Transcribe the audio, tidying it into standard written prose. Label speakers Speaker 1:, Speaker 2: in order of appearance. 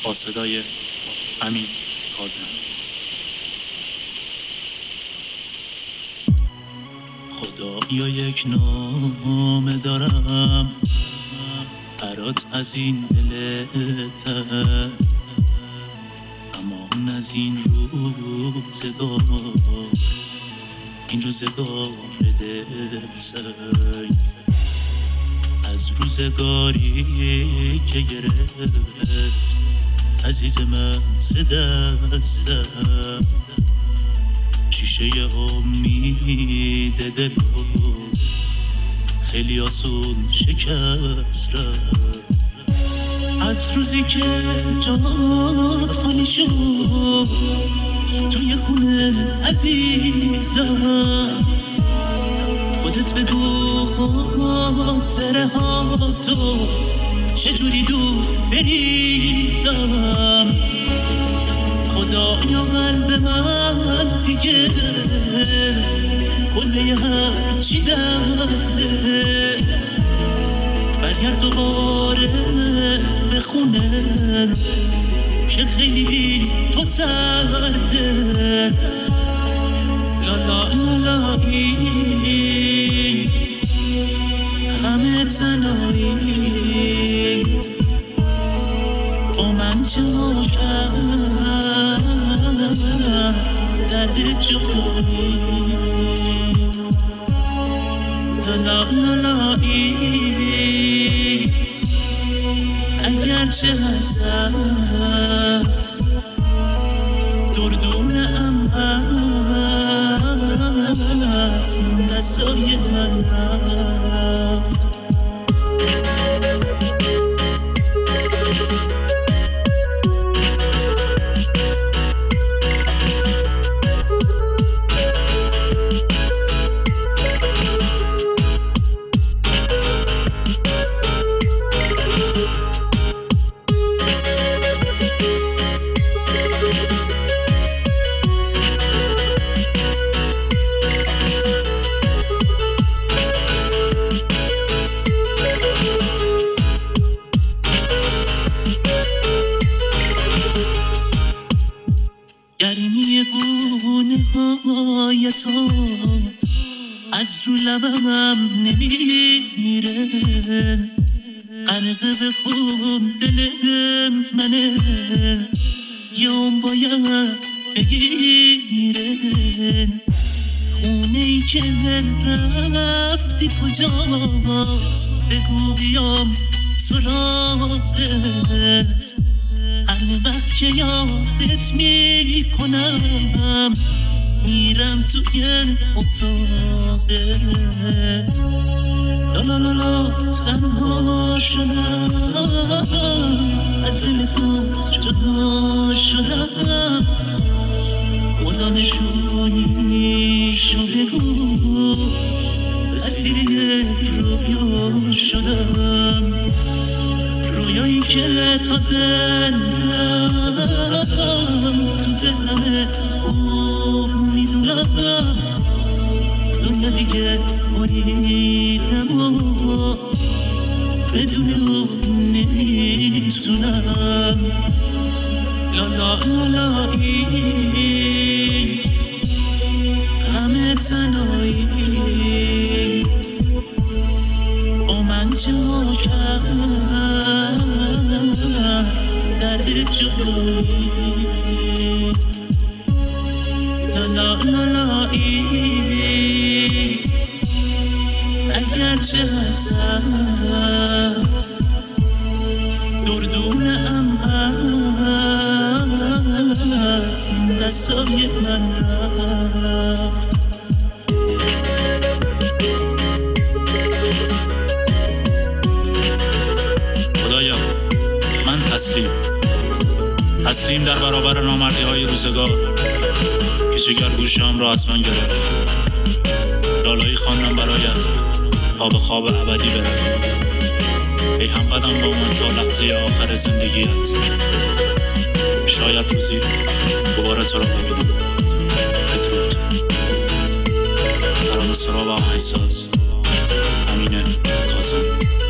Speaker 1: با صدای امین کاظم. خدایا یک نامه دارم برات از این دلتر، امان از این روزگار، این روزگار دلسنگ، از روزگاری که گرفت عزیز من دستم، شیشه امید دل خیلی آسون شکست رفت. از روزی که جات خالی شد توی خونه عزیزم، خودت بگو خاطره ها تو چجوری دور بریزم. خدایا قلب من دیگه کله هر چی درده، برگرد دوباره به خونه که خیلی تو سرده. لا لا لا لا ای همه زنایی با من چاکم درد جایی. لا لا لا لا ای اگرچه هست دردونم هست دستای من رفت. گرمی گونه هایتات از رو لبم نمیره، غرقه به خون دل منه یوم باید بگیره. خونه ای که رفتی کجاست بگو بیام سراغت. هر وقت که یادت میکنم میرم توی اتاقت. لالالا تنها شدم از دل تو جدا شدم. خدا نشونیشو بگو اسیر یک رویا شدم. رویایی که تا زندم تو ذهنم خوب میدونم، دنیا دیگه بریدم و بدون اون نمیتونم. لا لا لا لا ای همه زنایی با من چاکم درد جایی. لا لا لا لا ای اگرچه هست دردونم هست دستای من رفت. خدایا من تسلیم در برابر نامردی های روزگار که جگر گوشم را از من گرفت. لالایی خواندم برایت تا به خواب ابدی برم. ای هم قدم با من تا لحظه آخر زندگیت. شاید روزی دوباره تو را ببینم. بدرود. ترانه سرا و آهنگساز امین کاظم.